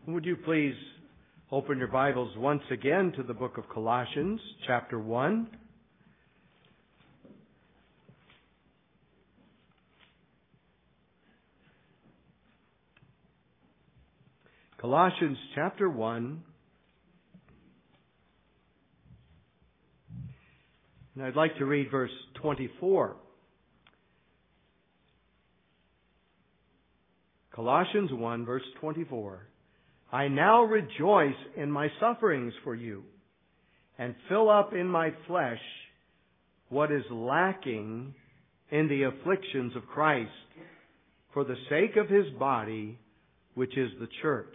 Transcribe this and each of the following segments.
Would you please open your Bibles once again to the book of Colossians, chapter 1. Colossians chapter 1. And I'd like to read verse 24. Colossians 1, verse 24. I now rejoice in my sufferings for you, and fill up in my flesh what is lacking in the afflictions of Christ, for the sake of His body, which is the church.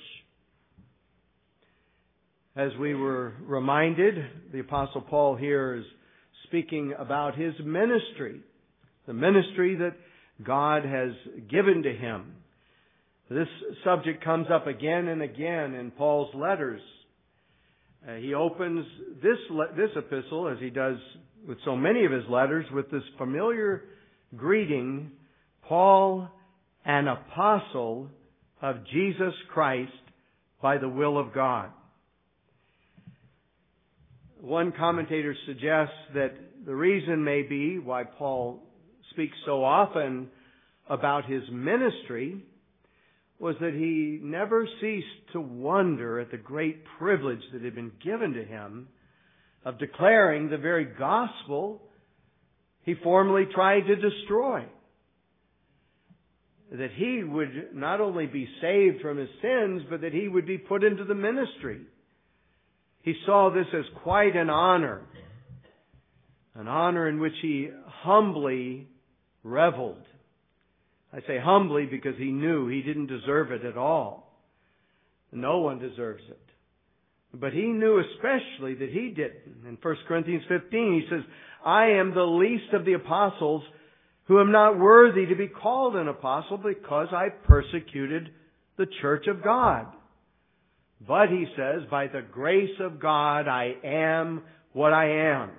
As we were reminded, the Apostle Paul here is speaking about his ministry, the ministry that God has given to him. This subject comes up again and again in Paul's letters. He opens this epistle, as he does with so many of his letters, with this familiar greeting, Paul, an apostle of Jesus Christ by the will of God. One commentator suggests that the reason may be why Paul speaks so often about his ministry was that he never ceased to wonder at the great privilege that had been given to him of declaring the very gospel he formerly tried to destroy. That he would not only be saved from his sins, but that he would be put into the ministry. He saw this as quite an honor in which he humbly reveled. I say humbly because he knew he didn't deserve it at all. No one deserves it. But he knew especially that he didn't. In 1 Corinthians 15 he says, I am the least of the apostles who am not worthy to be called an apostle because I persecuted the church of God. But he says, by the grace of God I am what I am.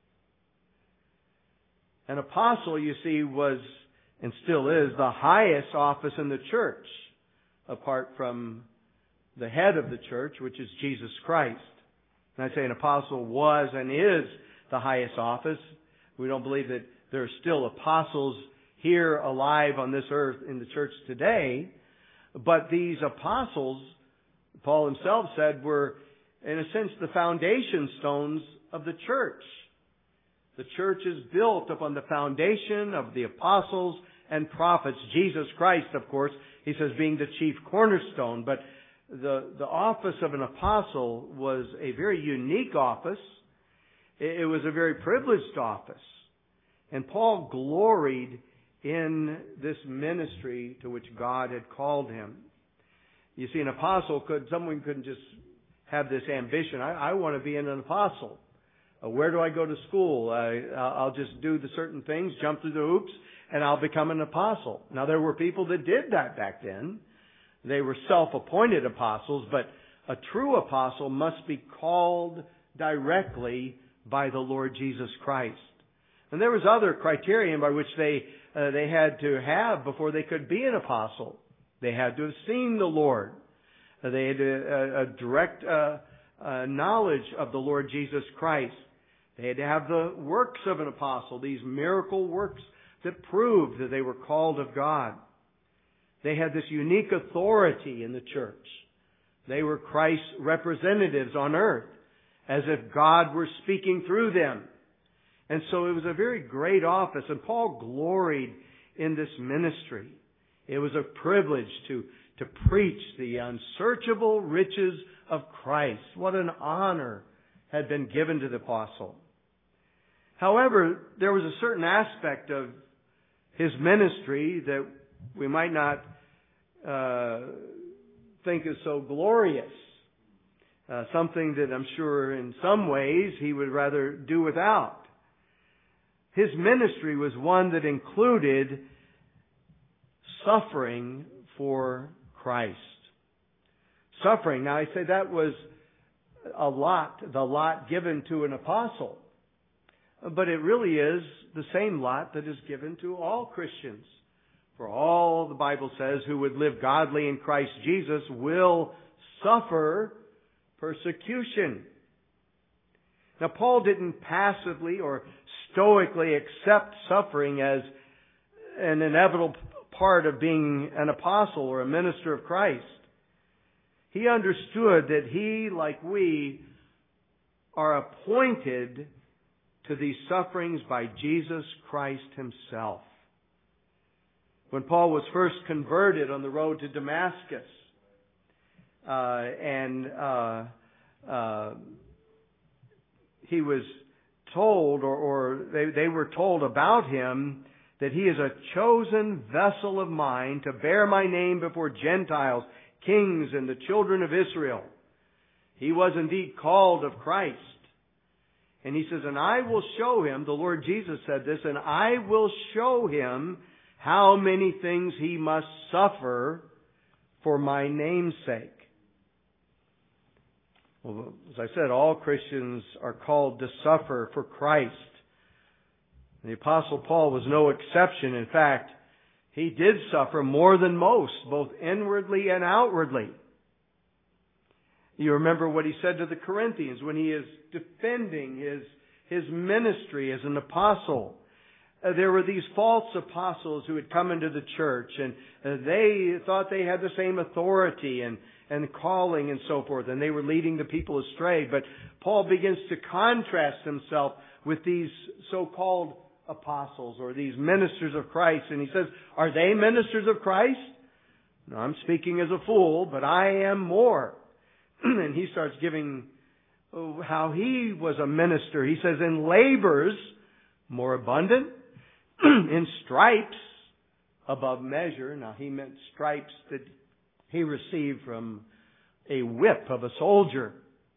An apostle, you see, was and still is the highest office in the church, apart from the head of the church, which is Jesus Christ. And I say an apostle was and is the highest office. We don't believe that there are still apostles here alive on this earth in the church today. But these apostles, Paul himself said, were in a sense the foundation stones of the church. The church is built upon the foundation of the apostles and prophets. Jesus Christ, of course, he says, being the chief cornerstone. But the office of an apostle was a very unique office. It was a very privileged office. And Paul gloried in this ministry to which God had called him. You see, an apostle someone couldn't just have this ambition. I want to be an apostle. Where do I go to school? I'll just do the certain things, jump through the hoops, and I'll become an apostle. Now, there were people that did that back then. They were self-appointed apostles, but a true apostle must be called directly by the Lord Jesus Christ. And there was other criterion by which they had to have before they could be an apostle. They had to have seen the Lord. They had a direct knowledge of the Lord Jesus Christ. They had to have the works of an apostle, these miracle works that proved that they were called of God. They had this unique authority in the church. They were Christ's representatives on earth, as if God were speaking through them. And so it was a very great office, and Paul gloried in this ministry. It was a privilege to preach the unsearchable riches of Christ. What an honor had been given to the apostle. However, there was a certain aspect of his ministry that we might not think is so glorious. Something that I'm sure in some ways he would rather do without. His ministry was one that included suffering for Christ. Suffering. Now I say that was the lot given to an apostle. But it really is the same lot that is given to all Christians. For all, the Bible says, who would live godly in Christ Jesus will suffer persecution. Now, Paul didn't passively or stoically accept suffering as an inevitable part of being an apostle or a minister of Christ. He understood that he, like we, are appointed to these sufferings by Jesus Christ Himself. When Paul was first converted on the road to Damascus, he was told, or they were told about him, that he is a chosen vessel of mine to bear my name before Gentiles, kings, and the children of Israel. He was indeed called of Christ. And he says, and I will show him, the Lord Jesus said this, and I will show him how many things he must suffer for my name's sake. Well, as I said, all Christians are called to suffer for Christ. The Apostle Paul was no exception. In fact, he did suffer more than most, both inwardly and outwardly. You remember what he said to the Corinthians when he is defending his ministry as an apostle. There were these false apostles who had come into the church, and they thought they had the same authority and calling and so forth, and they were leading the people astray. But Paul begins to contrast himself with these so-called apostles or these ministers of Christ, and he says, are they ministers of Christ? No, I'm speaking as a fool, but I am more. And he starts giving how he was a minister. He says, in labors more abundant, in stripes above measure. Now he meant stripes that he received from a whip of a soldier.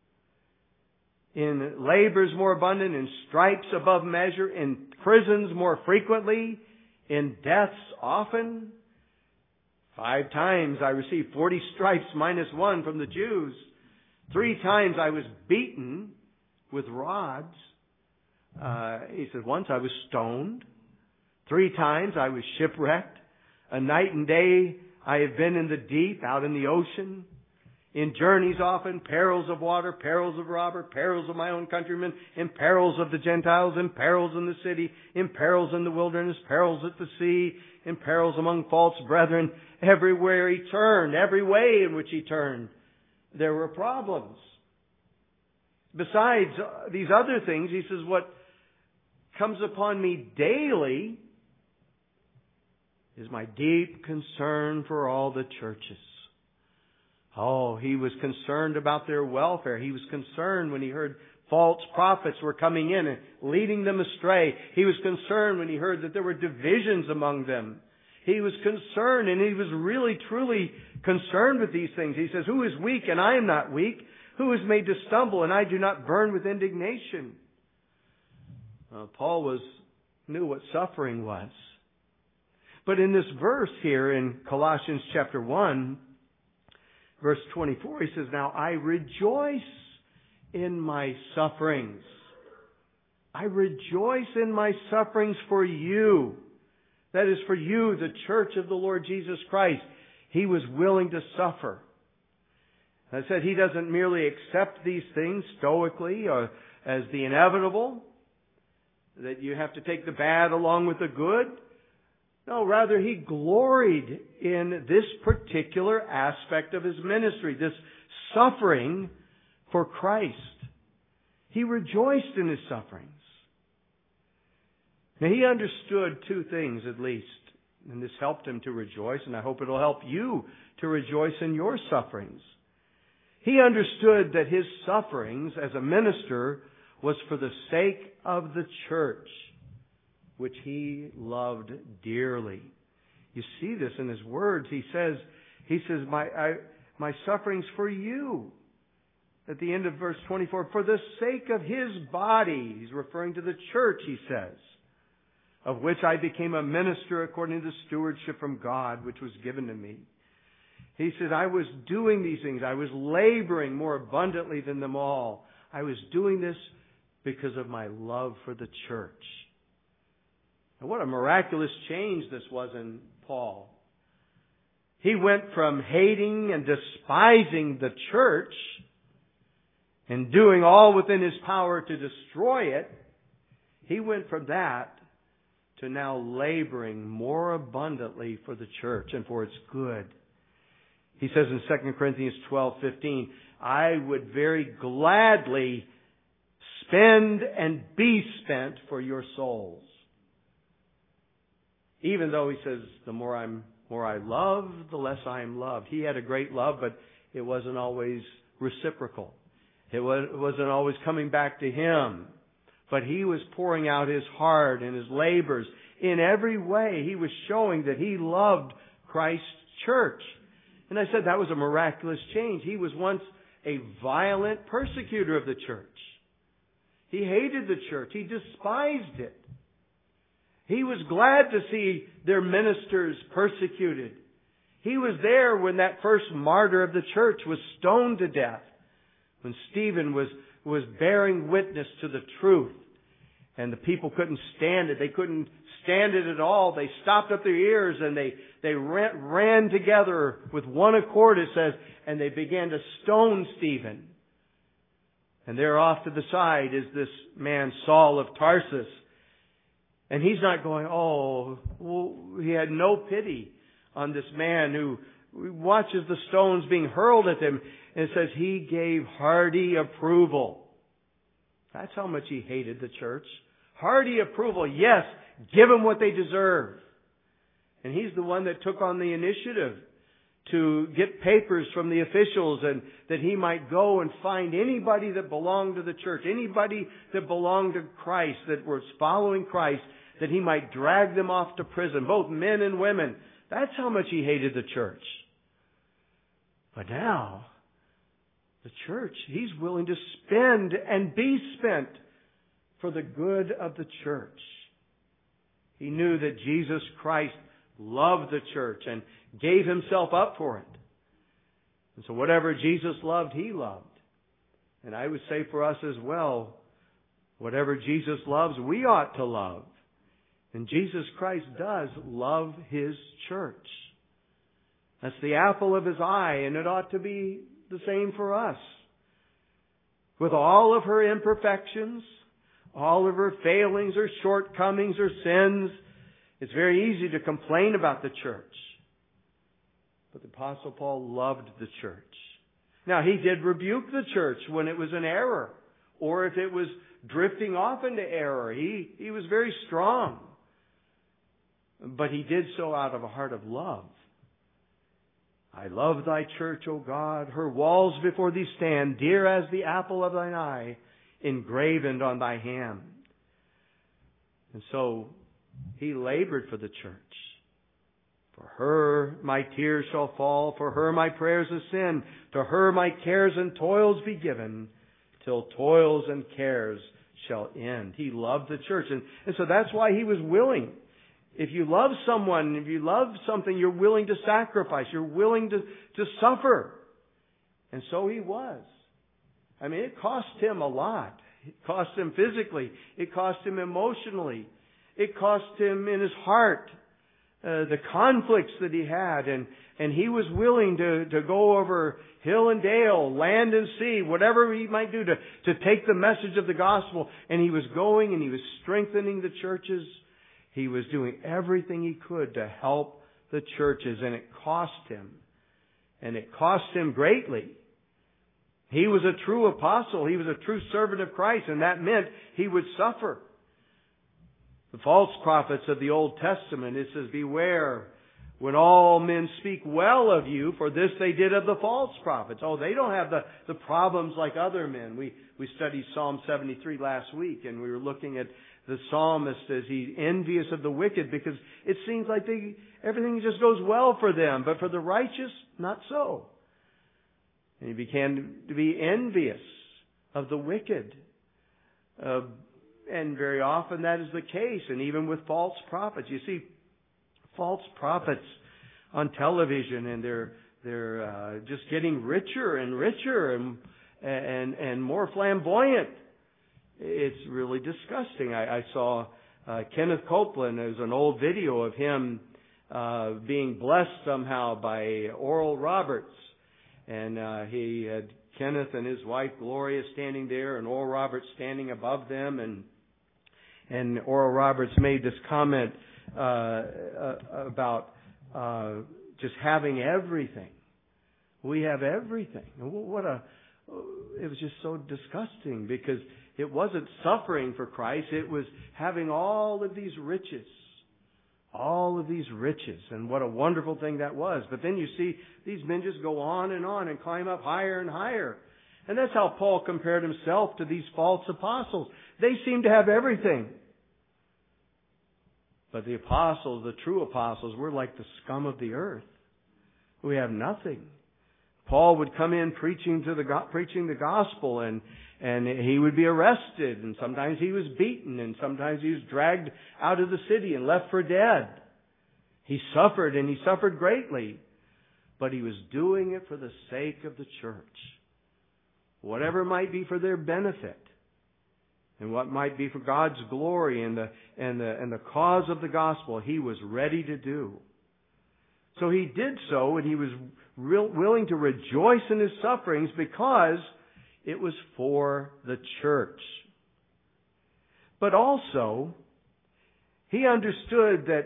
In labors more abundant, in stripes above measure, in prisons more frequently, in deaths often. 5 times I received 40 stripes minus 1 from the Jews. 3 times I was beaten with rods. He said, once I was stoned. 3 times I was shipwrecked. A night and day I have been in the deep, out in the ocean. In journeys often, perils of water, perils of robber, perils of my own countrymen, in perils of the Gentiles, in perils in the city, in perils in the wilderness, perils at the sea, in perils among false brethren. Everywhere he turned, every way in which he turned, there were problems. Besides these other things, he says, what comes upon me daily is my deep concern for all the churches. Oh, he was concerned about their welfare. He was concerned when he heard false prophets were coming in and leading them astray. He was concerned when he heard that there were divisions among them. He was concerned, and he was really, truly concerned with these things. He says, who is weak and I am not weak? Who is made to stumble and I do not burn with indignation? Paul knew what suffering was. But in this verse here in Colossians chapter 1, verse 24, he says, now I rejoice in my sufferings. I rejoice in my sufferings for you. That is for you, the church of the Lord Jesus Christ. He was willing to suffer. I said he doesn't merely accept these things stoically or as the inevitable, that you have to take the bad along with the good. No, rather he gloried in this particular aspect of his ministry, this suffering for Christ. He rejoiced in his sufferings. Now he understood 2 things at least, and this helped him to rejoice, and I hope it'll help you to rejoice in your sufferings. He understood that his sufferings as a minister was for the sake of the church, which he loved dearly. You see this in his words. He says, my sufferings for you. At the end of verse 24, for the sake of his body. He's referring to the church, he says, of which I became a minister according to the stewardship from God, which was given to me. He said, I was doing these things. I was laboring more abundantly than them all. I was doing this because of my love for the church. And what a miraculous change this was in Paul. He went from hating and despising the church and doing all within his power to destroy it. He went from that to now laboring more abundantly for the church and for its good. He says in 2 Corinthians 12:15, I would very gladly spend and be spent for your souls. Even though he says, the more I love, the less I am loved. He had a great love, but it wasn't always reciprocal. It wasn't always coming back to him. But he was pouring out his heart and his labors. In every way, he was showing that he loved Christ's church. And I said that was a miraculous change. He was once a violent persecutor of the church. He hated the church. He despised it. He was glad to see their ministers persecuted. He was there when that first martyr of the church was stoned to death. When Stephen was bearing witness to the truth. And the people couldn't stand it. They couldn't stand it at all. They stopped up their ears and they ran together with one accord, it says, and they began to stone Stephen. And there off to the side is this man, Saul of Tarsus. And he's not going, he had no pity on this man who watches the stones being hurled at him. And it says he gave hearty approval. That's how much he hated the church. Hearty approval. Yes, give them what they deserve. And he's the one that took on the initiative to get papers from the officials and that he might go and find anybody that belonged to the church, anybody that belonged to Christ, that was following Christ, that he might drag them off to prison, both men and women. That's how much he hated the church. But now, the church, he's willing to spend and be spent for the good of the church. He knew that Jesus Christ loved the church and gave himself up for it. And so whatever Jesus loved, he loved. And I would say for us as well, whatever Jesus loves, we ought to love. And Jesus Christ does love his church. That's the apple of his eye, and it ought to be the same for us. With all of her imperfections, all of her failings or shortcomings or sins, it's very easy to complain about the church. But the Apostle Paul loved the church. Now, he did rebuke the church when it was in error, or if it was drifting off into error. He was very strong. But he did so out of a heart of love. I love thy church, O God. Her walls before thee stand, dear as the apple of thine eye, engraven on thy hand. And so he labored for the church. For her my tears shall fall, for her my prayers ascend, to her my cares and toils be given, till toils and cares shall end. He loved the church. And so that's why he was willing. If you love someone, if you love something, you're willing to sacrifice. You're willing to suffer. And so he was. I mean, it cost him a lot. It cost him physically. It cost him emotionally. It cost him in his heart. The conflicts that he had. And he was willing to go over hill and dale, land and sea, whatever he might do to take the message of the gospel. And he was going and he was strengthening the churches. He was doing everything he could to help the churches, and it cost him. And it cost him greatly. He was a true apostle. He was a true servant of Christ, and that meant he would suffer. The false prophets of the Old Testament, it says, beware when all men speak well of you, for this they did of the false prophets. Oh, they don't have the problems like other men. We studied Psalm 73 last week, and we were looking at the psalmist as he's envious of the wicked because it seems like everything just goes well for them. But for the righteous, not so. And he began to be envious of the wicked. And very often that is the case. And even with false prophets. You see, false prophets on television and they're just getting richer and richer and more flamboyant. It's really disgusting. I saw Kenneth Copeland. There's an old video of him being blessed somehow by Oral Roberts. And he had Kenneth and his wife Gloria standing there, and Oral Roberts standing above them. And Oral Roberts made this comment about just having everything. We have everything. And it was just so disgusting, because it wasn't suffering for Christ. It was having all of these riches. All of these riches. And what a wonderful thing that was. But then you see these men just go on and climb up higher and higher. And that's how Paul compared himself to these false apostles. They seem to have everything. But the apostles, the true apostles, we're like the scum of the earth. We have nothing. Paul would come in preaching the gospel, and he would be arrested, and sometimes he was beaten, and sometimes he was dragged out of the city and left for dead. He suffered, and he suffered greatly. But he was doing it for the sake of the church. Whatever might be for their benefit, and what might be for God's glory and the cause of the gospel, he was ready to do. So he did so, and he was willing to rejoice in his sufferings because it was for the church. But also, he understood that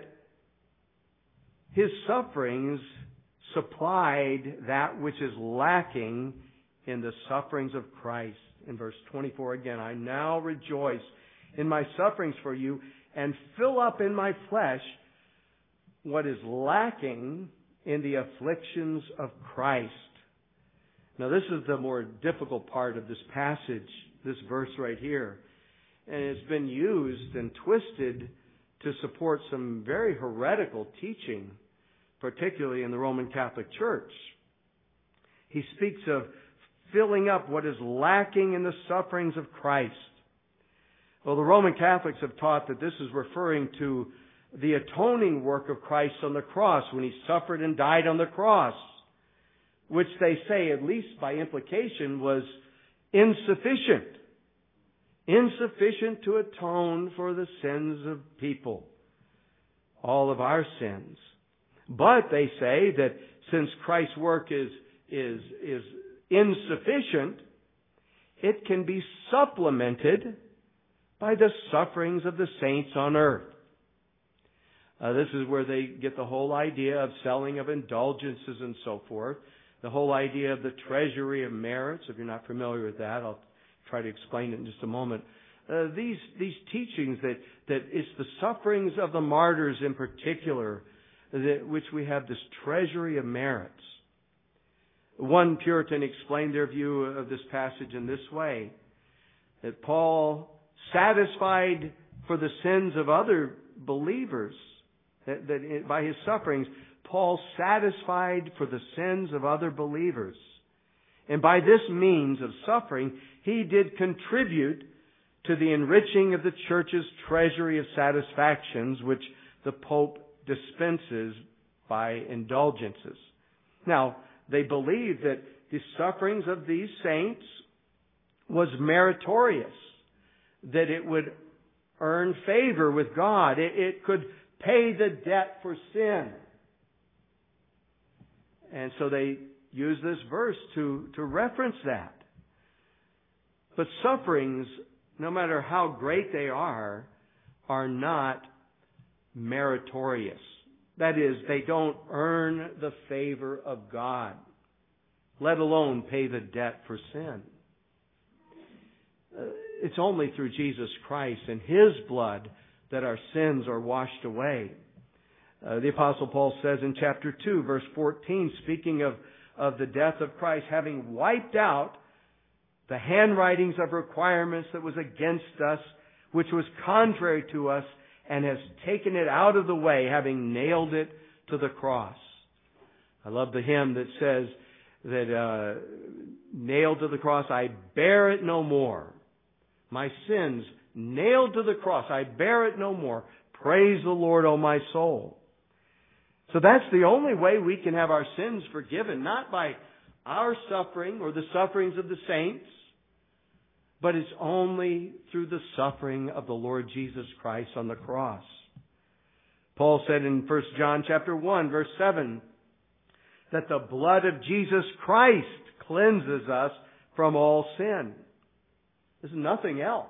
his sufferings supplied that which is lacking in the sufferings of Christ. In verse 24 again, I now rejoice in my sufferings for you and fill up in my flesh what is lacking in the afflictions of Christ. Now this is the more difficult part of this passage, this verse right here. And it's been used and twisted to support some very heretical teaching, particularly in the Roman Catholic Church. He speaks of filling up what is lacking in the sufferings of Christ. Well, the Roman Catholics have taught that this is referring to the atoning work of Christ on the cross, when He suffered and died on the cross, which they say, at least by implication, was insufficient. Insufficient to atone for the sins of people. All of our sins. But they say that since Christ's work is insufficient, it can be supplemented by the sufferings of the saints on earth. This is where they get the whole idea of selling of indulgences and so forth. The whole idea of the treasury of merits. If you're not familiar with that, I'll try to explain it in just a moment. These teachings that it's the sufferings of the martyrs in particular, which we have this treasury of merits. One Puritan explained their view of this passage in this way, that Paul satisfied for the sins of other believers, that by his sufferings, Paul satisfied for the sins of other believers. And by this means of suffering, he did contribute to the enriching of the church's treasury of satisfactions, which the Pope dispenses by indulgences. Now, they believed that the sufferings of these saints was meritorious, that it would earn favor with God. It could pay the debt for sin. And so they use this verse to reference that. But sufferings, no matter how great they are not meritorious. That is, they don't earn the favor of God, let alone pay the debt for sin. It's only through Jesus Christ and His blood that our sins are washed away. The Apostle Paul says in chapter 2, verse 14, speaking of the death of Christ, having wiped out the handwritings of requirements that was against us, which was contrary to us, and has taken it out of the way, having nailed it to the cross. I love the hymn that says that nailed to the cross, I bear it no more. My sins nailed to the cross, I bear it no more. Praise the Lord, O my soul. So that's the only way we can have our sins forgiven, not by our suffering or the sufferings of the saints, but it's only through the suffering of the Lord Jesus Christ on the cross. Paul said in 1 John chapter 1, verse 7, that the blood of Jesus Christ cleanses us from all sin. There's nothing else.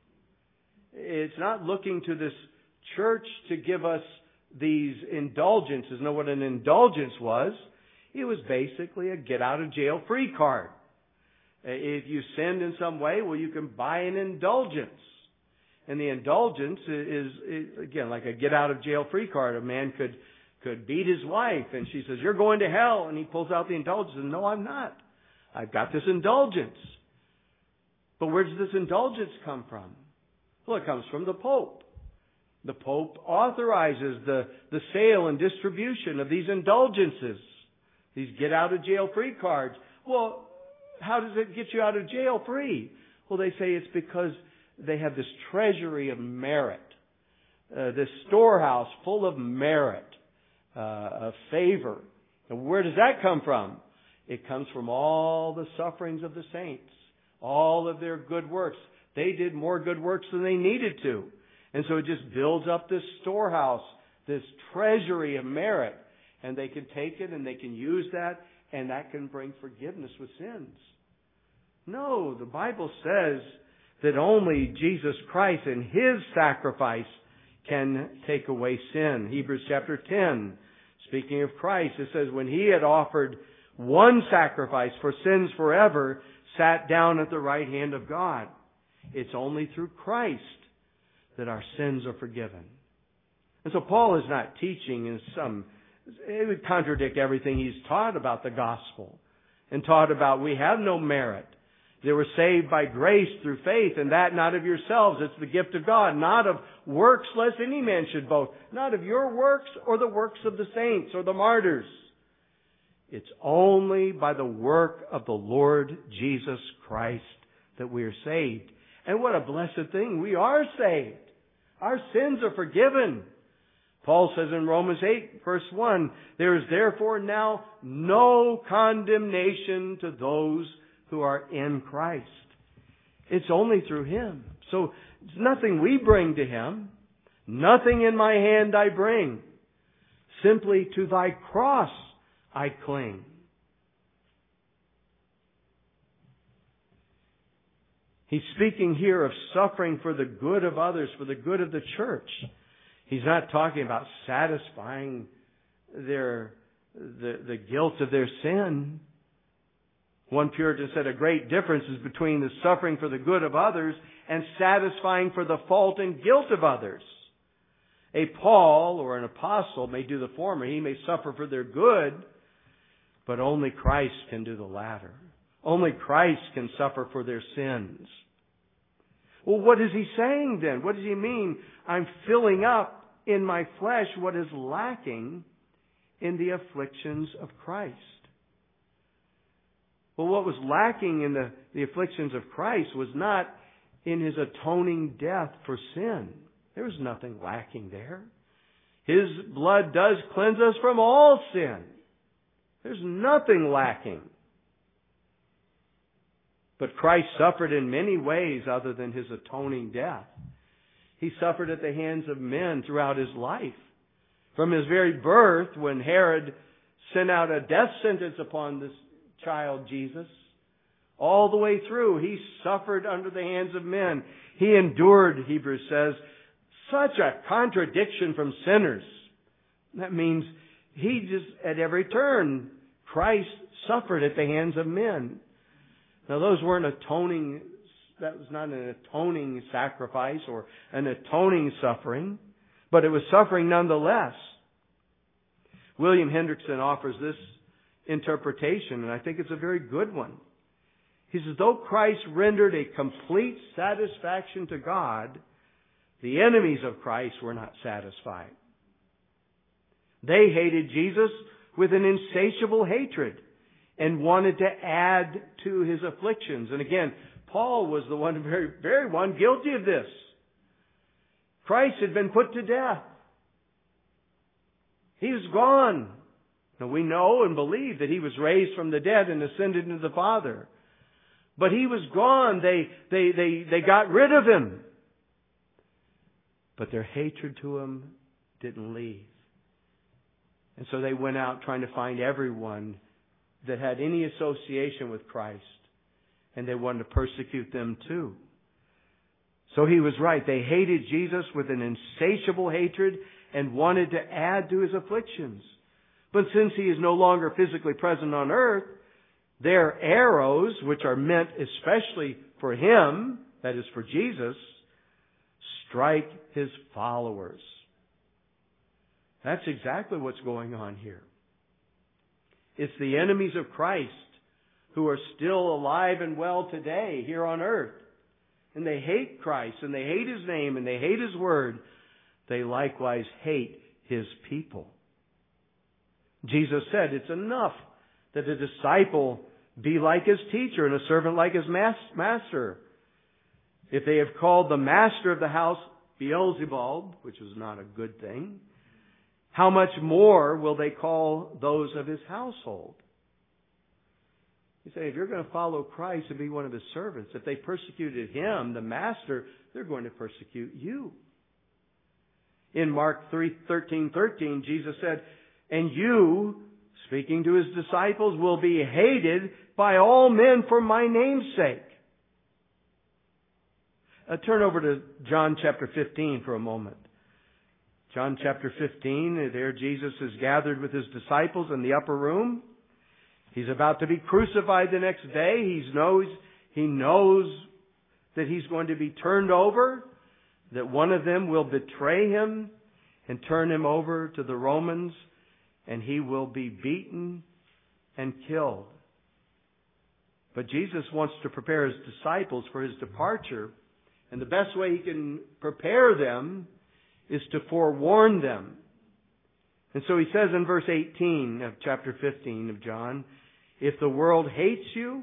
It's not looking to this church to give us these indulgences. Know what an indulgence was? It was basically a get-out-of-jail-free card. If you sinned in some way, well, you can buy an indulgence. And the indulgence is again, like a get-out-of-jail-free card. A man could beat his wife, and she says, "You're going to hell." And he pulls out the indulgence, and, "No, I'm not. I've got this indulgence." But where does this indulgence come from? Well, it comes from the Pope. The Pope authorizes the sale and distribution of these indulgences, these get-out-of-jail-free cards. Well, how does it get you out of jail free? Well, they say it's because they have this treasury of merit, this storehouse full of merit, of favor. And where does that come from? It comes from all the sufferings of the saints, all of their good works. They did more good works than they needed to. And so it just builds up this storehouse, this treasury of merit. And they can take it and they can use that, and that can bring forgiveness with sins. No, the Bible says that only Jesus Christ and His sacrifice can take away sin. Hebrews chapter 10, speaking of Christ, it says, when He had offered one sacrifice for sins forever, sat down at the right hand of God. It's only through Christ that our sins are forgiven. And so Paul is not teaching it would contradict everything he's taught about the gospel and taught about we have no merit. They were saved by grace through faith, and that not of yourselves. It's the gift of God, not of works, lest any man should boast. Not of your works or the works of the saints or the martyrs. It's only by the work of the Lord Jesus Christ that we are saved. And what a blessed thing. We are saved. Our sins are forgiven. Paul says in Romans 8, verse 1, there is therefore now no condemnation to those who are in Christ. It's only through Him. So it's nothing we bring to Him. Nothing in my hand I bring. Simply to Thy cross I cling. He's speaking here of suffering for the good of others, for the good of the church. He's not talking about satisfying the guilt of their sin. One Puritan said a great difference is between the suffering for the good of others and satisfying for the fault and guilt of others. A Paul or an apostle may do the former. He may suffer for their good, but only Christ can do the latter. Only Christ can suffer for their sins. Well, what is he saying then? What does he mean? I'm filling up in my flesh what is lacking in the afflictions of Christ. Well, what was lacking in the afflictions of Christ was not in His atoning death for sin. There was nothing lacking there. His blood does cleanse us from all sin. There's nothing lacking. But Christ suffered in many ways other than His atoning death. He suffered at the hands of men throughout His life. From His very birth, when Herod sent out a death sentence upon this child Jesus, all the way through, He suffered under the hands of men. He endured, Hebrews says, such a contradiction from sinners. That means He just, at every turn, Christ suffered at the hands of men. Now those weren't atoning, that was not an atoning sacrifice or an atoning suffering, but it was suffering nonetheless. William Hendrickson offers this interpretation, and I think it's a very good one. He says, though Christ rendered a complete satisfaction to God, the enemies of Christ were not satisfied. They hated Jesus with an insatiable hatred and wanted to add to His afflictions. And again, Paul was the one, very one guilty of this. Christ had been put to death. He was gone. Now we know and believe that He was raised from the dead and ascended into the Father. But He was gone. They got rid of Him. But their hatred to Him didn't leave. And so they went out trying to find everyone that had any association with Christ. And they wanted to persecute them too. So he was right. They hated Jesus with an insatiable hatred and wanted to add to his afflictions. But since he is no longer physically present on earth, their arrows, which are meant especially for him, that is for Jesus, strike his followers. That's exactly what's going on here. It's the enemies of Christ who are still alive and well today here on earth. And they hate Christ, and they hate His name, and they hate His word. They likewise hate His people. Jesus said, it's enough that a disciple be like his teacher and a servant like his master. If they have called the master of the house Beelzebub, which is not a good thing, how much more will they call those of his household? You say, if you're going to follow Christ and be one of his servants, if they persecuted him, the master, they're going to persecute you. In Mark 13:13, Jesus said, and you, speaking to his disciples, will be hated by all men for my name's sake. Turn over to John chapter 15 for a moment. John chapter 15, there Jesus is gathered with his disciples in the upper room. He's about to be crucified the next day. He knows that he's going to be turned over, that one of them will betray him and turn him over to the Romans, and he will be beaten and killed. But Jesus wants to prepare his disciples for his departure, and the best way he can prepare them is to forewarn them. And so he says in verse 18 of chapter 15 of John, if the world hates you,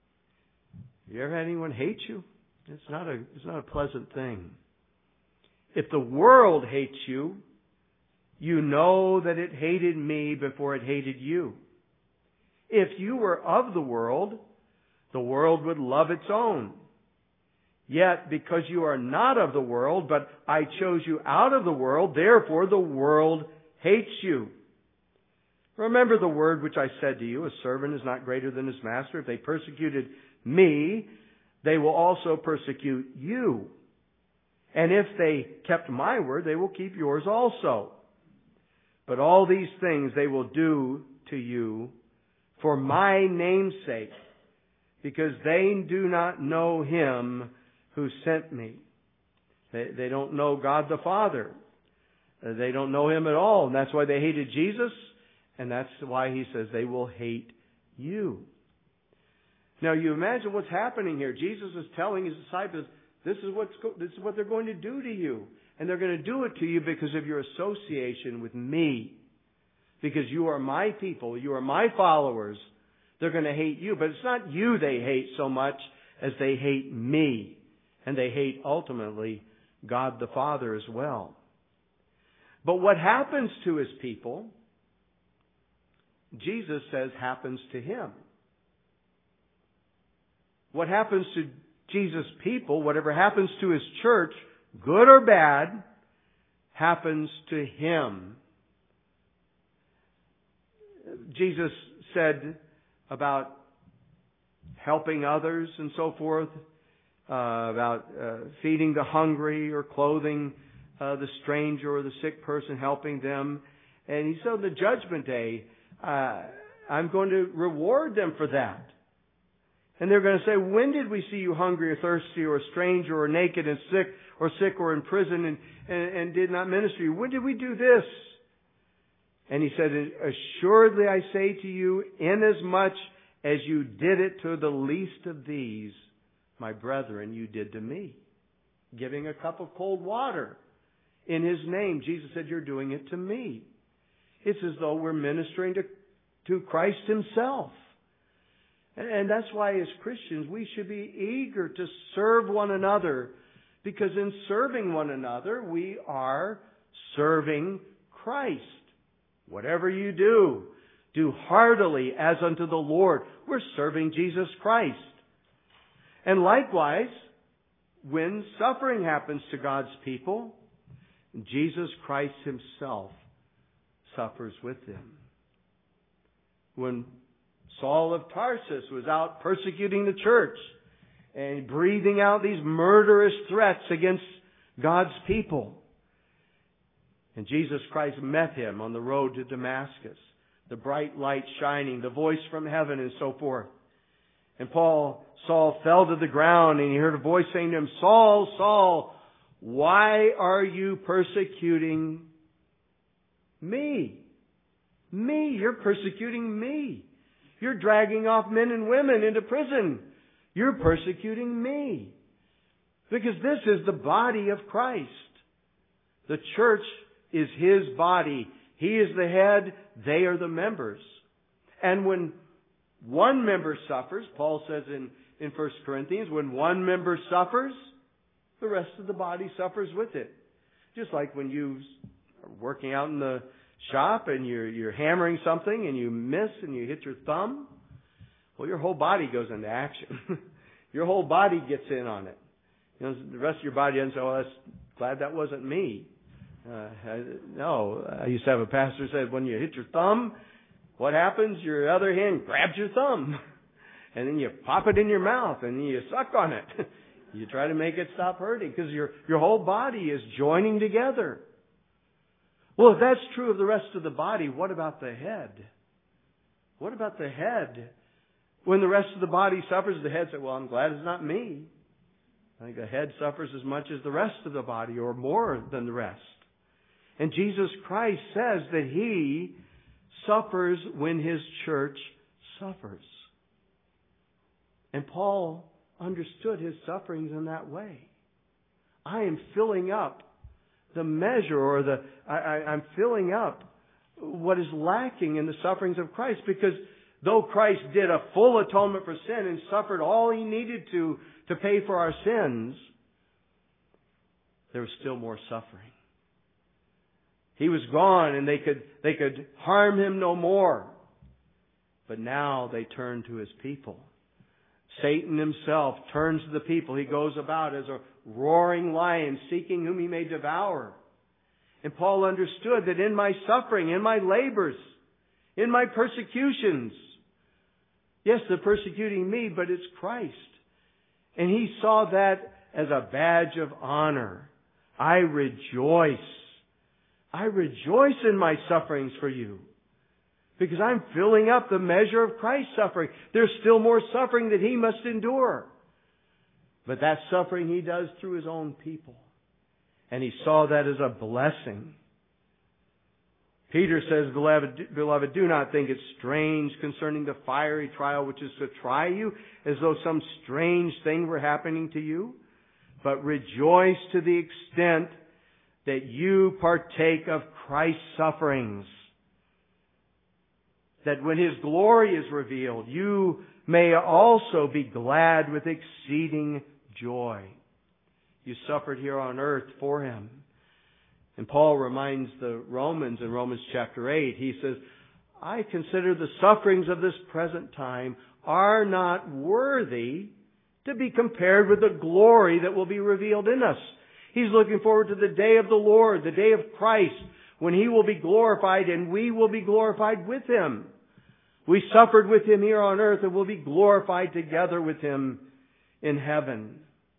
you ever had anyone hate you? It's not a pleasant thing. If the world hates you, you know that it hated me before it hated you. If you were of the world would love its own. Yet, because you are not of the world, but I chose you out of the world, therefore the world hates you. Remember the word which I said to you, a servant is not greater than his master. If they persecuted me, they will also persecute you. And if they kept my word, they will keep yours also. But all these things they will do to you for my name's sake, because they do not know him who sent me. They don't know God the Father. They don't know him at all. And that's why they hated Jesus. And that's why he says they will hate you. Now you imagine what's happening here. Jesus is telling his disciples, this is what they're going to do to you. And they're going to do it to you because of your association with me. Because you are my people. You are my followers. They're going to hate you. But it's not you they hate so much as they hate me. And they hate ultimately God the Father as well. But what happens to his people, Jesus says happens to him. What happens to Jesus' people, whatever happens to his church, good or bad, happens to him. Jesus said about helping others and so forth, about feeding the hungry or clothing the stranger or the sick person, helping them. And he said on the judgment day, I'm going to reward them for that. And they're going to say, when did we see you hungry or thirsty or a stranger or naked and sick or in prison and did not minister you? When did we do this? And he said, assuredly I say to you, inasmuch as you did it to the least of these, my brethren, you did to me. Giving a cup of cold water in his name. Jesus said, you're doing it to me. It's as though we're ministering to Christ himself. And that's why as Christians we should be eager to serve one another. Because in serving one another we are serving Christ. Whatever you do, do heartily as unto the Lord. We're serving Jesus Christ. And likewise, when suffering happens to God's people, Jesus Christ Himself suffers with them. When Saul of Tarsus was out persecuting the church and breathing out these murderous threats against God's people, and Jesus Christ met him on the road to Damascus, the bright light shining, the voice from heaven and so forth. And Saul fell to the ground and he heard a voice saying to him, Saul, Saul, why are you persecuting me? Me, you're persecuting me. You're dragging off men and women into prison. You're persecuting me. Because this is the body of Christ. The church is His body. He is the head. They are the members. And when one member suffers, Paul says in 1 Corinthians, when one member suffers, the rest of the body suffers with it. Just like when you are working out in the shop and you're hammering something and you miss and you hit your thumb, well, your whole body goes into action. Your whole body gets in on it. You know, the rest of your body doesn't say, "Oh, that's glad that wasn't me." No, I used to have a pastor who said, when you hit your thumb, what happens? Your other hand grabs your thumb, and then you pop it in your mouth, and then you suck on it. You try to make it stop hurting because your whole body is joining together. Well, if that's true of the rest of the body, what about the head? What about the head? When the rest of the body suffers, the head says, "Well, I'm glad it's not me." I think the head suffers as much as the rest of the body, or more than the rest. And Jesus Christ says that He suffers when His church suffers. And Paul understood His sufferings in that way. I am filling up the measure, or I'm filling up what is lacking in the sufferings of Christ, because though Christ did a full atonement for sin and suffered all He needed to pay for our sins, there was still more suffering. He was gone and they could harm Him no more. But now they turn to His people. Satan himself turns to the people. He goes about as a roaring lion, seeking whom he may devour. And Paul understood that in my suffering, in my labors, in my persecutions, yes, they're persecuting me, but it's Christ. And he saw that as a badge of honor. I rejoice. I rejoice in my sufferings for you, because I'm filling up the measure of Christ's suffering. There's still more suffering that He must endure. But that suffering He does through His own people. And He saw that as a blessing. Peter says, Beloved, do not think it strange concerning the fiery trial which is to try you, as though some strange thing were happening to you. But rejoice to the extent that you partake of Christ's sufferings, that when His glory is revealed, you may also be glad with exceeding joy. You suffered here on earth for Him. And Paul reminds the Romans in Romans chapter 8, he says, I consider the sufferings of this present time are not worthy to be compared with the glory that will be revealed in us. He's looking forward to the day of the Lord, the day of Christ, when He will be glorified and we will be glorified with Him. We suffered with Him here on earth and will be glorified together with Him in heaven.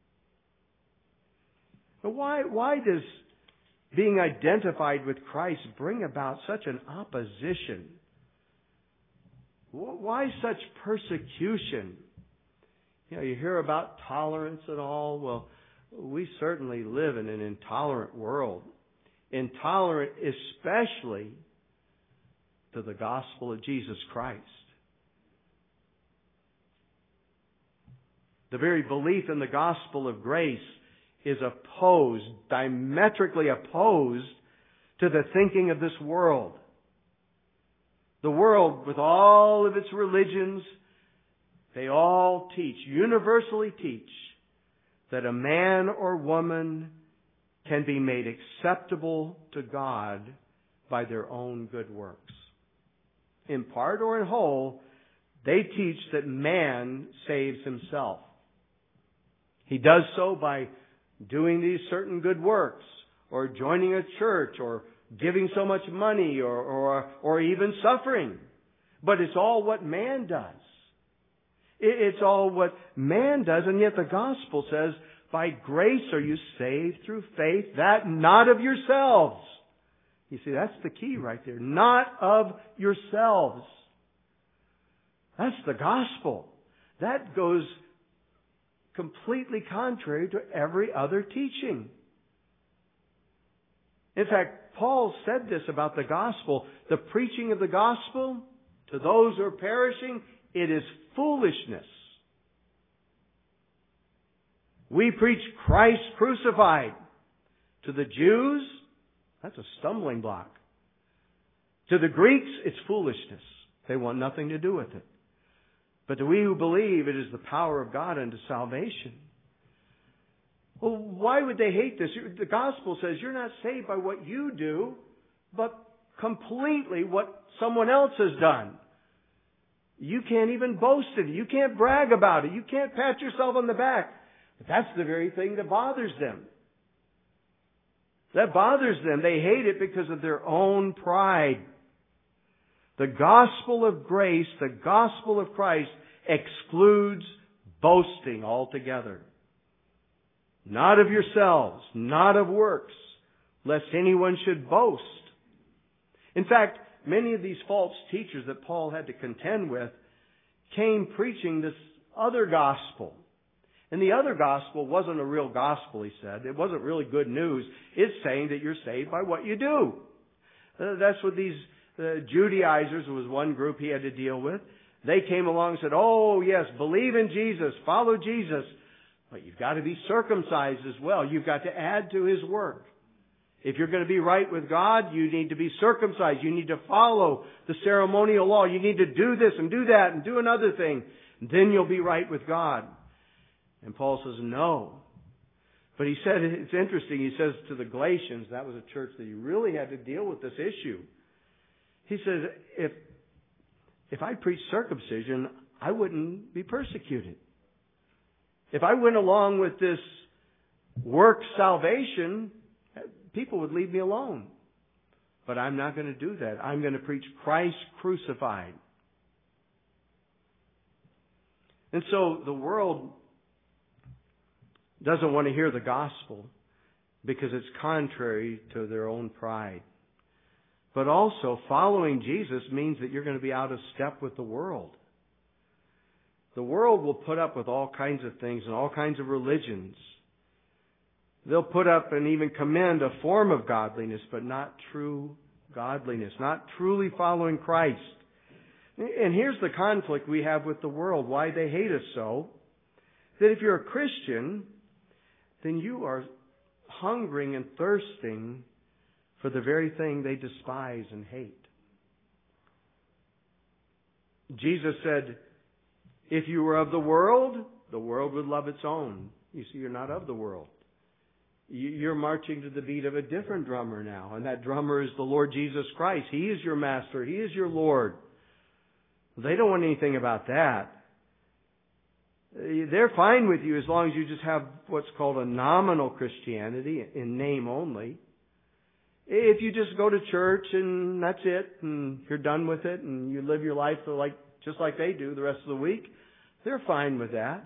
But why does being identified with Christ bring about such an opposition? Why such persecution? You know, you hear about tolerance and all. Well, we certainly live in an intolerant world. Intolerant especially to the gospel of Jesus Christ. The very belief in the gospel of grace is opposed, diametrically opposed to the thinking of this world. The world, with all of its religions, they all teach, universally teach, that a man or woman can be made acceptable to God by their own good works. In part or in whole, they teach that man saves himself. He does so by doing these certain good works, or joining a church or giving so much money or even suffering. But it's all what man does. It's all what man does, and yet the gospel says, by grace are you saved through faith, that not of yourselves. You see, that's the key right there. Not of yourselves. That's the gospel. That goes completely contrary to every other teaching. In fact, Paul said this about the gospel. The preaching of the gospel to those who are perishing, it is foolishness. We preach Christ crucified. To the Jews, that's a stumbling block. To the Greeks, it's foolishness. They want nothing to do with it. But to we who believe, it is the power of God unto salvation. Well, why would they hate this? The gospel says you're not saved by what you do, but completely what someone else has done. You can't even boast of it. You can't brag about it. You can't pat yourself on the back. But that's the very thing that bothers them. That bothers them. They hate it because of their own pride. The gospel of grace, the gospel of Christ, excludes boasting altogether. Not of yourselves, not of works, lest anyone should boast. In fact, many of these false teachers that Paul had to contend with came preaching this other gospel. And the other gospel wasn't a real gospel, he said. It wasn't really good news. It's saying that you're saved by what you do. That's what these Judaizers was one group he had to deal with. They came along and said, oh yes, believe in Jesus, follow Jesus, but you've got to be circumcised as well. You've got to add to His work. If you're going to be right with God, you need to be circumcised. You need to follow the ceremonial law. You need to do this and do that and do another thing. Then you'll be right with God. And Paul says, no. But he said, it's interesting, he says to the Galatians, that was a church that he really had to deal with this issue. He says, if I preached circumcision, I wouldn't be persecuted. If I went along with this work salvation, people would leave me alone. But I'm not going to do that. I'm going to preach Christ crucified. And so the world doesn't want to hear the gospel because it's contrary to their own pride. But also, following Jesus means that you're going to be out of step with the world. The world will put up with all kinds of things and all kinds of religions. They'll put up and even commend a form of godliness, but not true godliness, not truly following Christ. And here's the conflict we have with the world, why they hate us so. That if you're a Christian, then you are hungering and thirsting for the very thing they despise and hate. Jesus said, if you were of the world would love its own. You see, you're not of the world. You're marching to the beat of a different drummer now, and that drummer is the Lord Jesus Christ. He is your master. He is your Lord. They don't want anything about that. They're fine with you as long as you just have what's called a nominal Christianity, in name only. If you just go to church and that's it, and you're done with it, and you live your life just like they do the rest of the week, they're fine with that.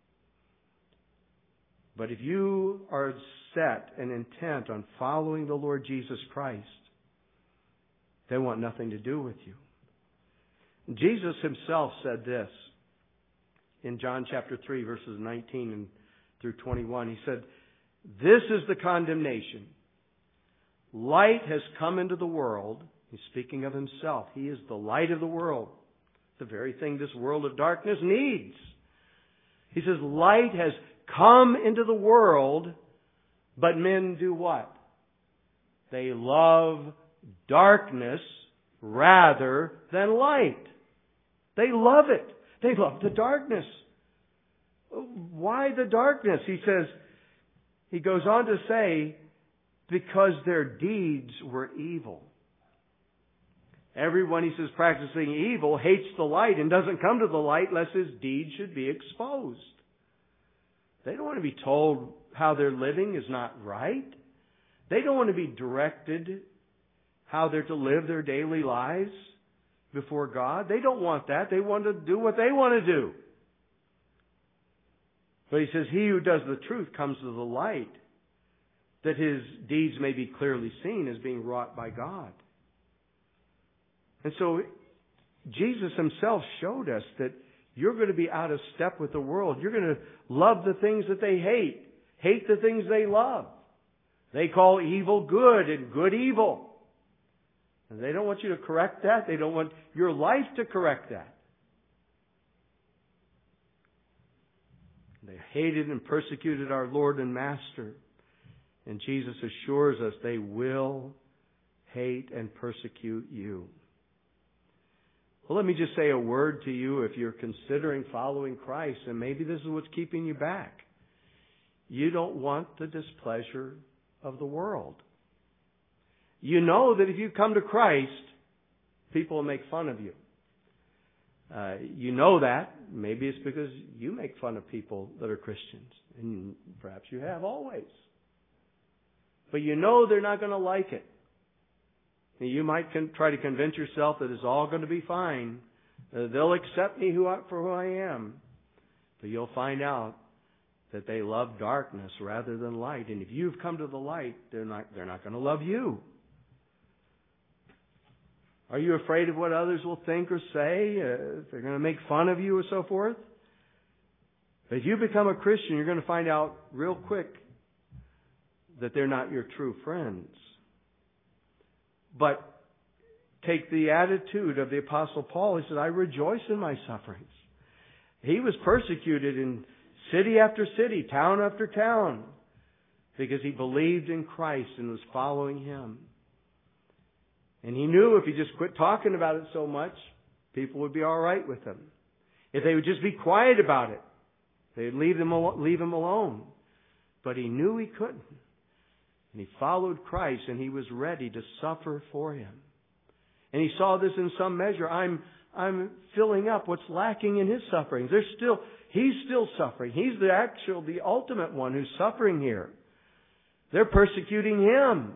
But if you are set and intent on following the Lord Jesus Christ, they want nothing to do with you. Jesus Himself said this in John chapter 3, verses 19 through 21. He said, this is the condemnation. Light has come into the world. He's speaking of Himself. He is the light of the world. The very thing this world of darkness needs. He says, light has come into the world, but men do what? They love darkness rather than light. They love it. They love the darkness. Why the darkness? He goes on to say, because their deeds were evil. Everyone, he says, practicing evil hates the light and doesn't come to the light lest his deeds should be exposed. They don't want to be told how they're living is not right. They don't want to be directed how they're to live their daily lives before God. They don't want that. They want to do what they want to do. But he says, he who does the truth comes to the light, that his deeds may be clearly seen as being wrought by God. And so Jesus himself showed us that you're going to be out of step with the world. You're going to love the things that they hate the things they love. They call evil good and good evil. And they don't want you to correct that. They don't want your life to correct that. They hated and persecuted our Lord and Master. And Jesus assures us they will hate and persecute you. Well, let me just say a word to you if you're considering following Christ, and maybe this is what's keeping you back. You don't want the displeasure of the world. You know that if you come to Christ, people will make fun of you. You know that. Maybe it's because you make fun of people that are Christians. And perhaps you have always. But you know they're not going to like it. And you might try to convince yourself that it's all going to be fine. They'll accept me for who I am. But you'll find out that they love darkness rather than light. And if you've come to the light, they're not going to love you. Are you afraid of what others will think or say? If they're going to make fun of you or so forth? But if you become a Christian, you're going to find out real quick that they're not your true friends. But take the attitude of the Apostle Paul. He said, I rejoice in my sufferings. He was persecuted in city after city, town after town, because he believed in Christ and was following Him. And he knew if he just quit talking about it so much, people would be all right with him. If they would just be quiet about it, they'd leave him alone. But he knew he couldn't. And he followed Christ, and he was ready to suffer for Him. And he saw this in some measure. I'm filling up what's lacking in his sufferings. He's still suffering. He's the ultimate one who's suffering here. They're persecuting him.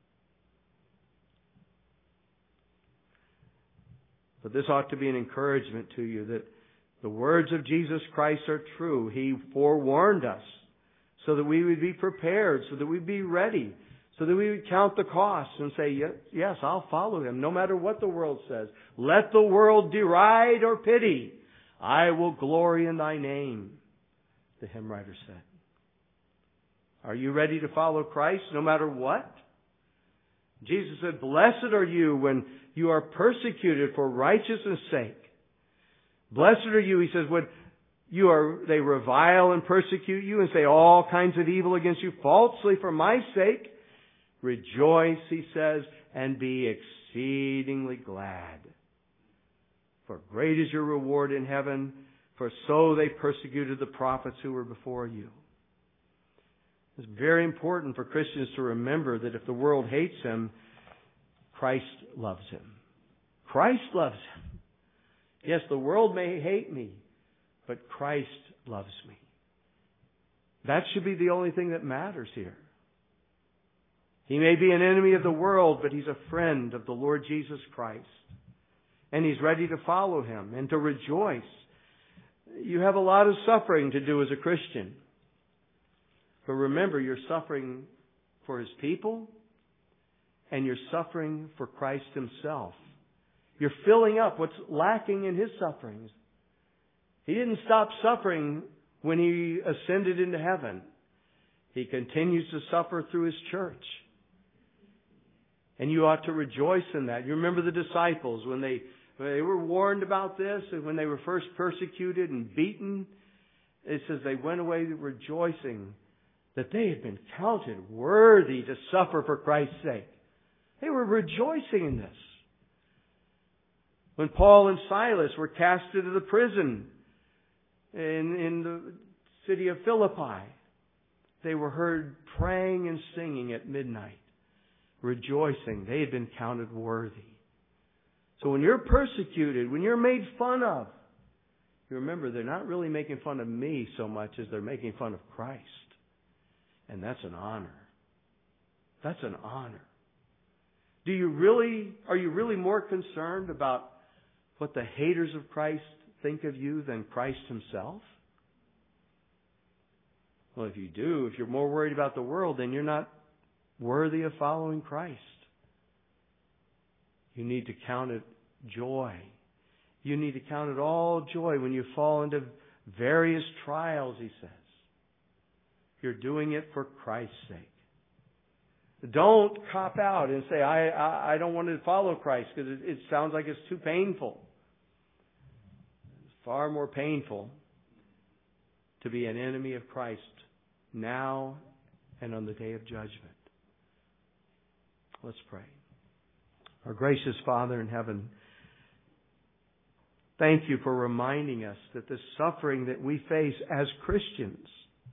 But this ought to be an encouragement to you that the words of Jesus Christ are true. He forewarned us so that we would be prepared, so that we'd be ready, so that we would count the costs and say, yes, I'll follow Him, no matter what the world says. Let the world deride or pity. I will glory in Thy name, the hymn writer said. Are you ready to follow Christ no matter what? Jesus said, blessed are you when you are persecuted for righteousness' sake. Blessed are you, He says, when they revile and persecute you and say all kinds of evil against you falsely for my sake. Rejoice, He says, and be exceedingly glad. For great is your reward in heaven, for so they persecuted the prophets who were before you. It's very important for Christians to remember that if the world hates Him, Christ loves him. Christ loves him. Yes, the world may hate me, but Christ loves me. That should be the only thing that matters here. He may be an enemy of the world, but he's a friend of the Lord Jesus Christ. And he's ready to follow Him and to rejoice. You have a lot of suffering to do as a Christian. But remember, you're suffering for His people, and you're suffering for Christ Himself. You're filling up what's lacking in His sufferings. He didn't stop suffering when He ascended into heaven. He continues to suffer through His church. And you ought to rejoice in that. You remember the disciples when they were warned about this, and when they were first persecuted and beaten, it says they went away rejoicing that they had been counted worthy to suffer for Christ's sake. They were rejoicing in this. When Paul and Silas were cast into the prison in the city of Philippi, they were heard praying and singing at midnight, rejoicing. They had been counted worthy. So when you're persecuted, when you're made fun of, you remember they're not really making fun of me so much as they're making fun of Christ. And that's an honor. That's an honor. Are you really more concerned about what the haters of Christ think of you than Christ Himself? Well, if you do, if you're more worried about the world, then you're not worthy of following Christ. You need to count it joy. You need to count it all joy when you fall into various trials, he says. You're doing it for Christ's sake. Don't cop out and say, I don't want to follow Christ because it sounds like it's too painful. It's far more painful to be an enemy of Christ now and on the day of judgment. Let's pray. Our gracious Father in heaven, thank you for reminding us that the suffering that we face as Christians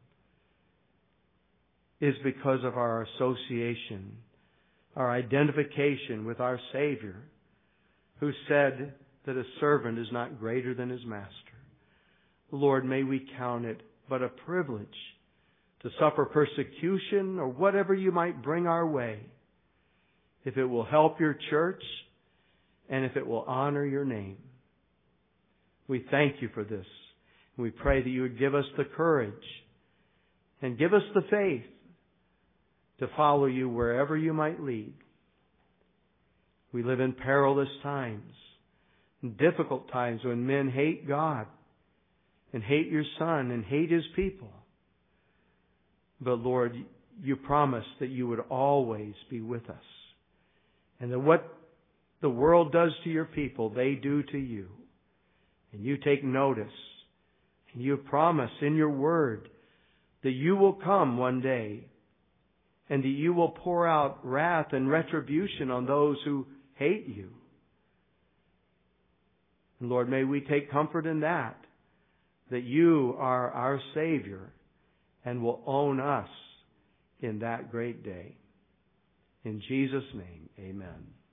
is because of our association, our identification with our Savior, who said that a servant is not greater than his master. Lord, may we count it but a privilege to suffer persecution or whatever you might bring our way, if it will help your church and if it will honor your name. We thank you for this. We pray that you would give us the courage and give us the faith to follow you wherever you might lead. We live in perilous times, difficult times when men hate God and hate your Son and hate His people. But Lord, you promised that you would always be with us. And that what the world does to your people, they do to you. And you take notice. And you promise in your word that you will come one day and that you will pour out wrath and retribution on those who hate you. And Lord, may we take comfort in that you are our Savior and will own us in that great day. In Jesus' name, amen.